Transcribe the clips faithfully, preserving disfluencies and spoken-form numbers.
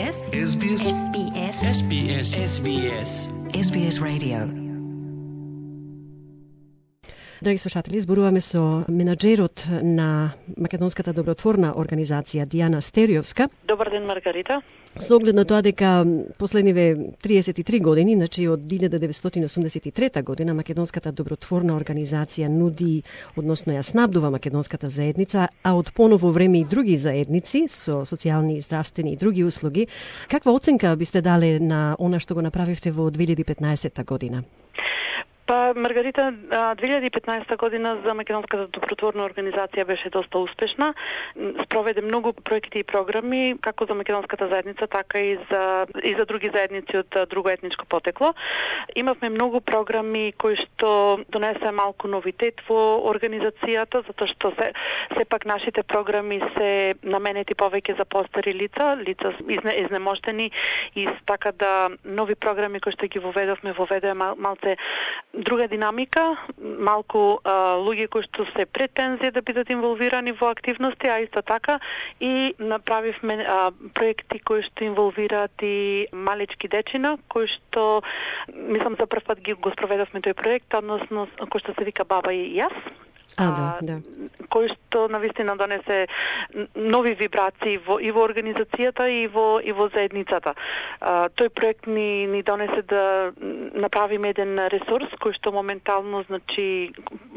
SBS SBS SBS SBS SBS SBS Radio. Драги слушатели, зборуваме со менаџерот на Македонската добротворна организација Дијана Стериовска. Добар ден, Маргарита. Со оглед на тоа дека последниве триесет и три години, значи од илјада деветстотини осумдесет и трета година, Македонската добротворна организација нуди, односно ја снабдува македонската заедница, а од поново време и други заедници со социјални, здравствени и други услуги. Каква оценка бисте дале на она што го направивте во две илјади и петнаесетта година? Па, Маргарита, две илјади и петнаесетта година за Македонската добротворна организација беше доста успешна. Спроведе многу проекти и програми, како за македонската заедница, така и за и за други заедници од друго етничко потекло. Имавме многу програми кои што донесе малку новитет во организацијата, затоа што се сепак нашите програми се наменети повеќе за постари лица, лица изне, изнемождени, и така да нови програми кои што ги воведовме, воведоа мал, малце друга динамика, малку а, луѓе кои што се пред пензија да бидат инволвирани во активности, а исто така и направивме а, проекти кои што инволвираат и малечки дечина, кои што, мислам, за прв пат ги го спроведовме тој проект, односно кој што се вика Баба и јас. А, да, да. Кој што навистина донесе нови вибрации во, и во организацијата и во и во заедницата. А, тој проект ни ни донесе да направиме еден ресурс кој што моментално, значи,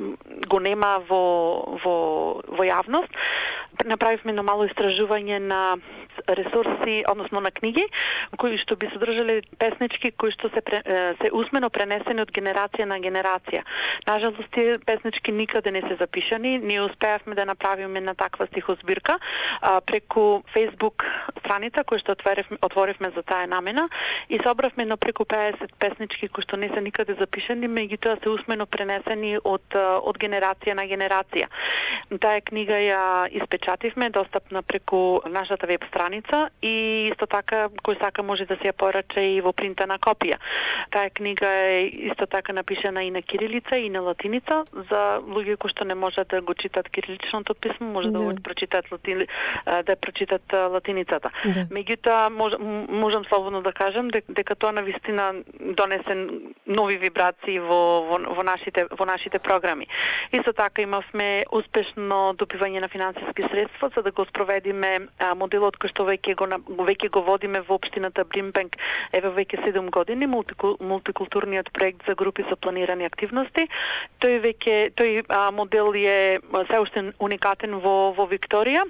го нема во во во јавност. Направивме едно мало истражување на ресурси, односно на книги, кои што би содржале песнички кои што се се усмено пренесени од генерација на генерација. Нажалост, тие песнички никаде не се запишани. Ние успеавме да направиме на таква стихозбирка а, преку Facebook страница која што отворивме, отворивме за таа намена, и собравме на преку педесет песнички кои што не се никаде запишани, меѓутоа се усмено пренесени од од генерација на генерација. Таа книга ја испечативме, достапна преку нашата веб страница, и исто така кој сака може да се ја порача и во принтана копија. Таа книга е исто така напишана и на кирилица и на латиница за луѓе кои што не можат да го читат кириличното писмо, може да, да го прочитат латини, да прочитат латиницата. Да. Меѓутоа мож, можам слободно да кажам дека, дека тоа навистина донесе нови вибрации во во, во нашите во нашите програми. Исто така имавме успешно добивање на финансиски средства за да го спроведиме а, моделот кој што веќе го веќе го водиме во општината Блимбенк еве веќе седум години, мултикул, мултикултурниот проект за групи со планирани активности. Тој веќе тој а, модел е се уште уникатен во во Викторија,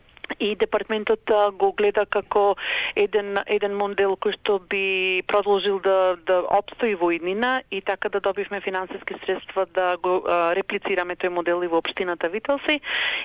и департментот го гледа како еден еден модел кој што би продолжил да да опстои во иднина, и така да добивме финансиски средства да го а, реплицираме тој модел и во општината Вителси,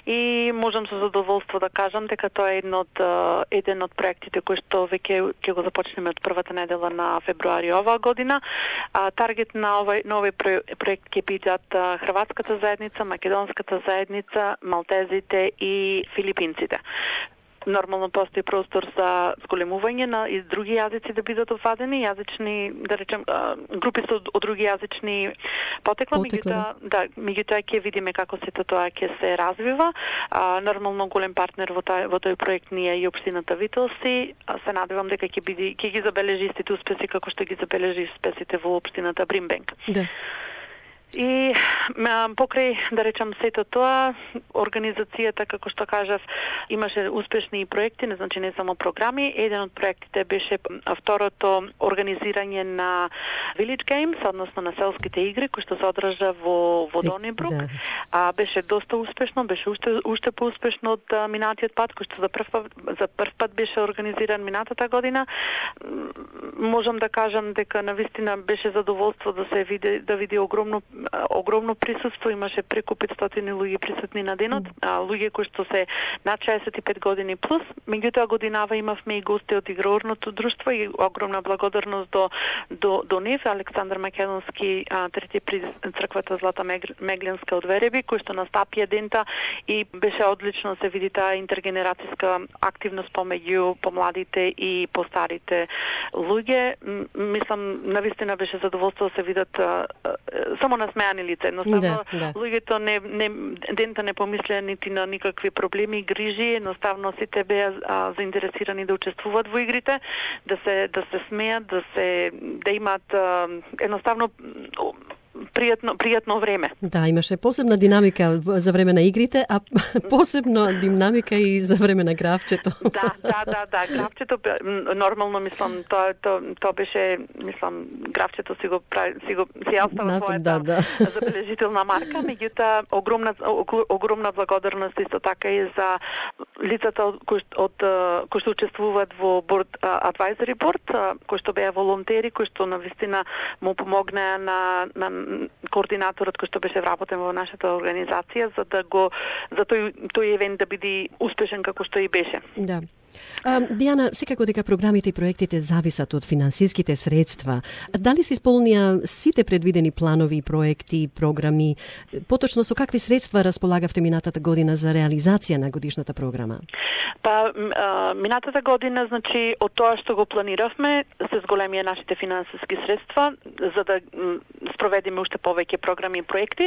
и можам со задоволство да кажам дека тоа е еден од еден од проектите кои што веќе ќе го започнеме од првата недела на февруари оваа година. А, таргет на овој нови проект ќе бидат хрватската заедница, македонската заедница, малтезите и филипинците. Нормално постои простор за зголемување на и други јазици да бидат обвадени, јазични, да речем, групи со од други јазични потекла, меѓутоа, да, меѓутоа ќе видиме како сето тоа ќе се развива. А, нормално голем партнер во тој во тој проект ни е и општината Вителси. Се надевам дека ќе биде ќе ги забележи истите успеси како што ги забележи успесите во општината Блимбенк. Да. И покрај, да речам, сето тоа, организацијата, како што кажав, имаше успешни проекти, не значи не само програми. Еден од проектите беше второто организирање на Village Games, односно на селските игри, кој што се одржа во во Донибрук. Да. А беше доста успешно, беше уште уште поуспешно од минатиот пат, кој што за прв пат, за прв пат беше организиран минатата година. Можам да кажам дека навистина беше задоволство да се види да види огромно огромно присуство, имаше преку петстотини луѓе присутни на денот, а, луѓе кои што се над шеесет и пет години плюс. Меѓутоа годинава имавме и гости од игроорното друштво, и огромна благодарност до до до нив, Александар Македонски, а, трети при црквата Злата Меглинска од Вереби, кој што настапија дента, и беше одлично се види таа интергенерацијска активност помеѓу помладите и постарите луѓе. Мислам, навистина беше задоволство да се видат а, само на насмеани лица. Едноставно да, да. луѓето не не дента не помислеа нити на никакви проблеми и грижи, едноставно сите беа а, заинтересирани да учествуваат во игрите, да се да се смеат, да се да имаат а, едноставно пријатно пријатно време. Да, имаше посебна динамика за време на игрите, а посебна динамика и за време на гравчето. Да, да, да, да, гравчето нормално мислам тоа тоа тоа беше мислам гравчето си го прави си го си остава својата да, да. забележителна марка, меѓутоа огромна огромна благодарност исто така и за лицата кои од кои што учествуваат во борд advisory board, кои што беа волонтери, кои што навистина му помогнаа на на координаторот кој што беше вработен во нашата организација за да го за тој тој евент да биде успешен како што и беше. Да. А, Дијана, секако дека програмите и проектите зависат од финансиските средства. Дали се исполнија сите предвидени планови, проекти, програми? Поточно со какви средства располагавте минатата година за реализација на годишната програма? Па а, минатата година, значи, од тоа што го планиравме, се зголемија нашите финансиски средства за да м, спроведиме уште повеќе програми и проекти.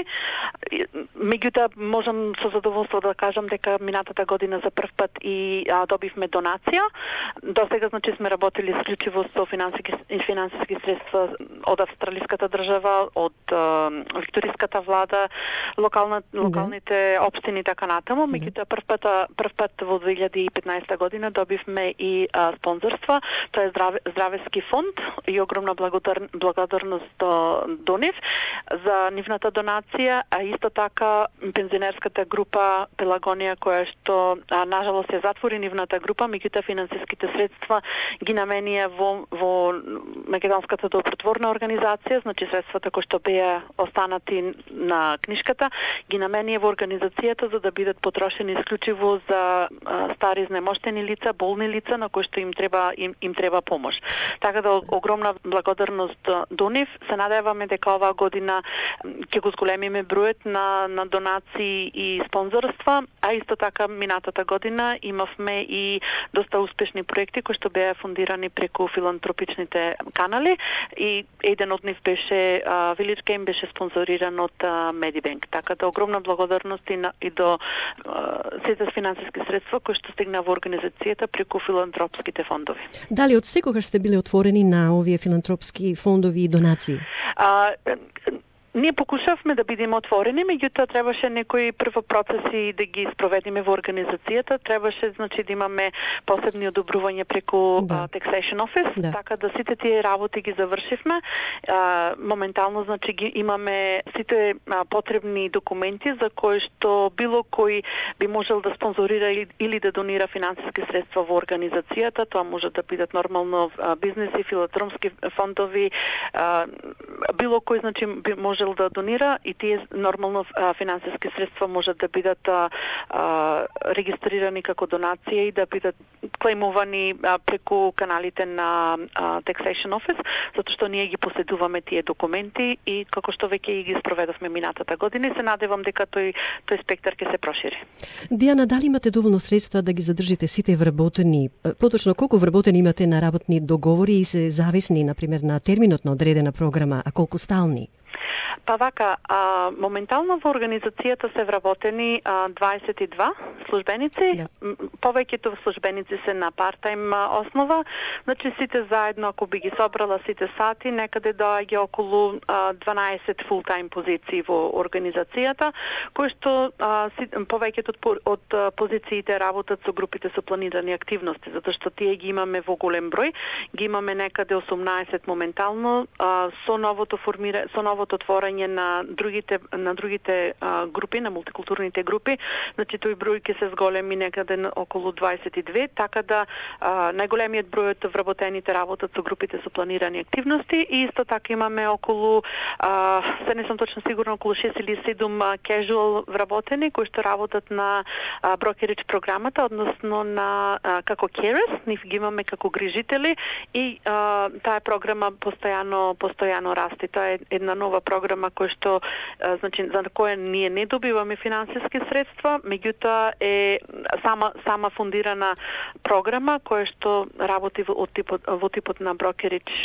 Меѓутоа, можам со задоволство да кажам дека минатата година за прв пат и а, добивме донација. До сега, значи, сме работили исклучиво со финансиски, финансиски средства од австралиската држава, од а, викториската влада, локална, локалните општини и така натаму. Меѓутоа, прв пат, прв пат во две илјади и петнаесета година добивме и а, спонзорства. Тоа е здраве, здравески фонд и огромна благодар, благодарност до, до нив за нивната донација, а исто така пензионерската група Пелагонија, која што а, нажалост се затвори нивната група, меѓутоа финансиските средства ги наменија во, во Македонската добротворна организација, значи средствата кои што беа останати на книшката, ги наменија во организацијата за да бидат потрошени исклучиво за а, стари изнемоштени лица, болни лица на кои што им треба им, им треба помош. Така да огромна благодарност до нив. Се надеваме дека оваа година ќе го зголемиме бројот на на донации и спонзорства, а исто така минатата година имавме и доста успешни проекти кои што беа фундирани преку филантропичните канали и еден од нив беше uh, Village Game беше спонзориран од uh, Medibank. Така да огромна благодарност и, на, и до uh, сите финансиски средства кои што стигна во организацијата преку филантропските фондови. Дали од секогаш сте биле отворени на овие филантропски фондови и донации? Uh, Ние покушавме да бидеме отворени, меѓутоа требаше некои прво процеси да ги спроведиме во организацијата, требаше значи да имаме посебни одобрувања преку да. uh, Taxation Office, да. Така да сите тие работи ги завршивме. Uh, моментално значи ги имаме сите uh, потребни документи за кои што било кој би можел да спонзорира или, или да донира финансиски средства во организацијата. Тоа може да бидат нормално uh, бизнеси, филантропски фондови, uh, било кој значи би можел да донира и тие нормално а, финансиски средства можат да бидат а, а, регистрирани како донација и да бидат клеймувани а, преку каналите на а, Taxation Office, затоа што ние ги поседуваме тие документи и како што веќе ги спроведовме минатата година и се надевам дека тој тој спектар ќе се прошири. Дијана, дали имате доволно средства да ги задржите сите вработени? Поточно колку вработени имате на работни договори и се зависни на пример на терминот на одредена програма, а колку стални? Па вака, а, моментално во организацијата се вработени а, дваесет и два службеници. Да. Повеќето службеници се на парт-тајм основа. Значи сите заедно, ако би ги собрала сите сати, некаде доаѓа околу а, дванаесет фул-тајм позиции во организацијата, кои што а, си, повеќето од, од позициите работат со групите со планирани активности, затоа што тие ги имаме во голем број. Ги имаме некаде осумнаесет моментално, а, со новото формира, со новото отворање на другите на другите а, групи, на мултикултурните групи, значи тој број ќе се зголеми некаде околу дваесет и две, така да а, најголемиот број од вработените работат со групите со планирани активности и исто така имаме околу а, се не сум точно сигурна, околу шест или седум casual вработени кои што работат на брокеридж програмата, односно на а, како carers, нив ги имаме како грижители и а, таа програма постојано постојано расте. Тоа е една нова програма која што значи за која ние не добиваме финансиски средства, меѓутоа е сама сама фундирана програма која што работи во типот во типот на брокеридж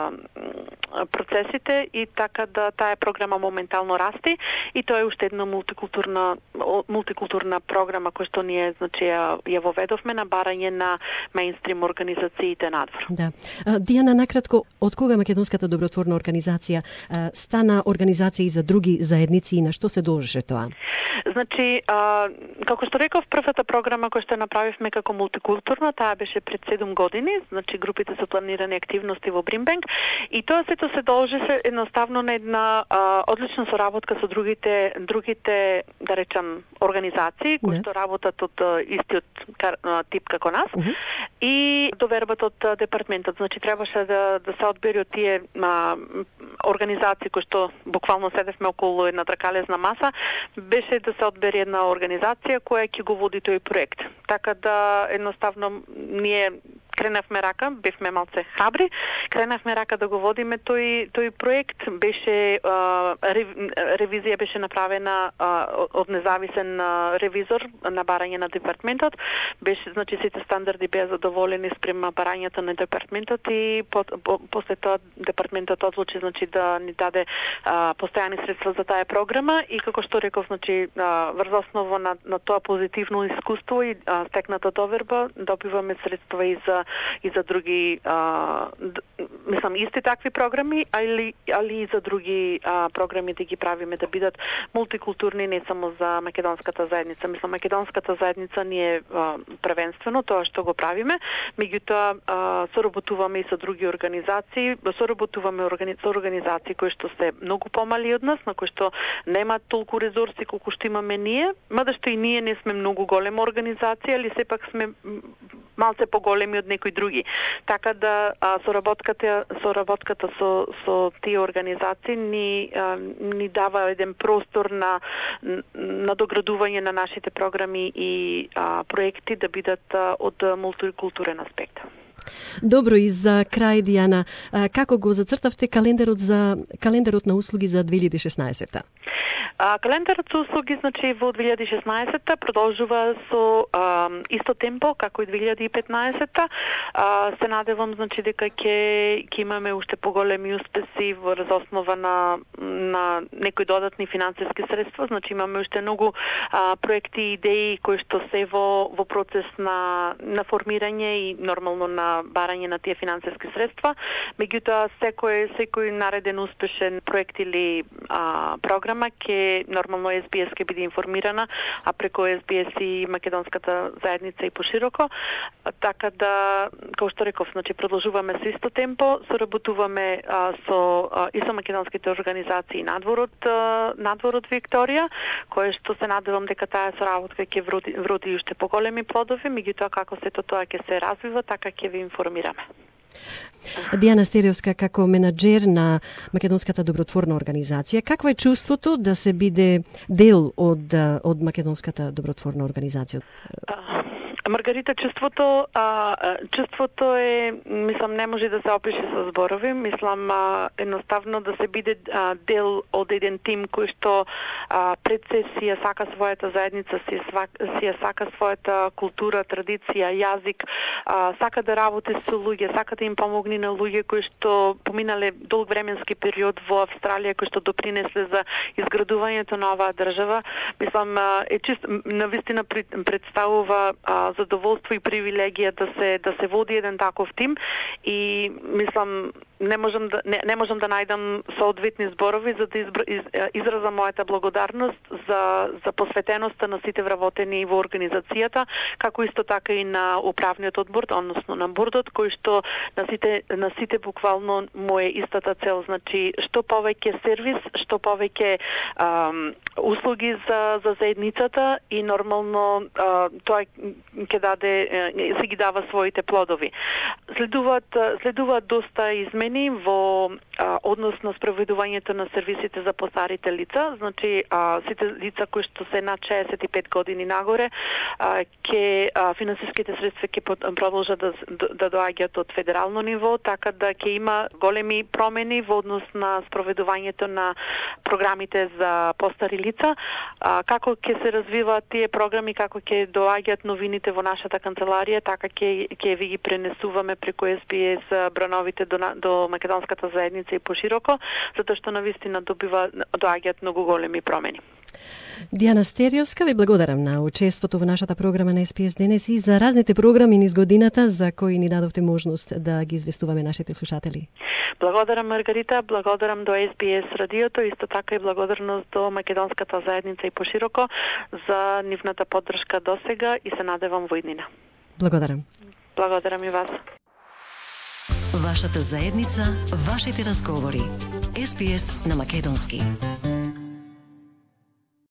процесите и така да таа програма моментално расте и тоа е уште една мултикултурна мултикултурна програма која што ние значи ја, ја воведовме на барање на мејнстрим организациите надвор. Да. Дијана, накратко, од кога Македонската добротворна организација стана организација и за други заедници и на што се должеше тоа? Значи, а, како што реков, првата програма која што направивме како мултикултурна, таа беше пред седум години, значи групите за планирани активности во Бримбенг и тоа сето се должеше едноставно на една а, одлична соработка со другите другите да речам организации кои што работат од истиот тип како нас uh -huh. и довербата од департаментот. Значи требаше да да се одбери од тие а, организации кои што буквално седевме околу една тркалезна маса, беше да се одбери една организација која ќе го води тој проект. Така да едноставно ние кренавме рака, бевме малце храбри, кренавме рака да го водиме тој тој проект. Беше а, ревизија беше направена а, од независен а, ревизор на барање на департаментот. Беше значи сите стандарди беа задоволени спрема барањето на департаментот и по, по, после тоа департаментот одлучи значи да ни даде а, постојани средства за таа програма и како што реков значи а, врз основа на, на тоа позитивно искуство и а, стекната доверба добиваме средства и за и за други а, д, мислам исти такви програми, али али и за други а, програми да ги правиме да бидат мултикултурни не само за македонската заедница. Мислам македонската заедница ние а, првенствено тоа што го правиме, меѓутоа соработуваме и со други организации, соработуваме органи... со организации кои што се многу помали од нас, на кои што немаат толку ресурси колку што имаме ние, мада што и ние не сме многу голема организација, али сепак сме малце поголеми од некои други. Така да а, соработката соработката со со тие организации ни а, ни дава еден простор на на доградување на нашите програми и а, проекти да бидат а, од мултикултурен аспект. Добро, и за крај, Дијана, како го зацртавте календарот за календарот на услуги за две илјади и шеснаесетта? А, календарот за услуги значи во две илјади и шеснаесетта продолжува со а, исто темпо како и две илјади и петнаесетта. А, се надевам значи дека ќе ќе имаме уште поголеми успеси врз основа на на некои додатни финансиски средства, значи имаме уште многу а, проекти и идеи кои што се во во процес на на формирање и нормално на барање на тие финансиски средства. Меѓутоа секој секој нареден успешен проект или а, програма ќе нормално Ес Би Ес ќе биде информирана, а преку Ес Би Ес и македонската заедница и пошироко. Така да, како што реков, значи продолжуваме со исто темпо, соработуваме а, со а, и со македонските организации надворот а, надворот Викторија, кое што се надевам дека таа соработка ќе вроди, вроди уште поголеми плодови, меѓутоа како сето тоа ќе се развива, така ќе ви информираме. Дијана Стериевска, како менаџер на Македонската добротворна организација, какво е чувството да се биде дел од од Македонската добротворна организација? Маргарита, чувството, а, чувството е, мислам, не може да се опише со зборови. Мислам, а, едноставно да се биде а, дел од еден тим кој што а, пред се си ја сака својата заедница, си, си ја сака својата култура, традиција, јазик, а, сака да работи со луѓе, сака да им помогне на луѓе кои што поминале долг временски период во Австралија, кои што допринесле за изградувањето на оваа држава. Мислам, е чист, навистина представува а, задоволство и привилегија да се да се води еден таков тим и мислам не можам да не, не можам да најдам соодветни зборови за да избр, из, изразам мојата благодарност за за посветеноста на сите вработени во организацијата, како исто така и на управниот одбор, односно на бордот, кој што на сите на сите буквално му е истата цел, значи што повеќе сервис, што повеќе ам, услуги за за заедницата и нормално а, тоа ќе даде се ги дава своите плодови. Следуваат следуваат доста измени во а, однос на спроведувањето на сервисите за постарите лица, значи а, сите лица кои што се над шеесет и пет години нагоре, а, ке а, финансиските средства ќе продолжат да, да доаѓаат од федерално ниво, така да ќе има големи промени во однос на спроведувањето на програмите за постари лица. А, како ќе се развиваат тие програми, како ќе доаѓаат новините во нашата канцеларија, така ќе ќе ви ги пренесуваме преку Ес Би Ес брановите до, до македонската заедница и пошироко, затоа што навистина добива доаѓаат многу големи промени. Дијана Стериовска, ви благодарам на учеството во нашата програма на Ес Би Ес денес и за разните програми низ годината за кои ни дадовте можност да ги известуваме нашите слушатели. Благодарам, Маргарита, благодарам до Ес Би Ес радиото, исто така и благодарност до македонската заедница и пошироко за нивната поддршка досега и се надевам во иднина. Благодарам. Благодарам и вас. Вашата заедница, вашите разговори. Ес Би Ес на македонски.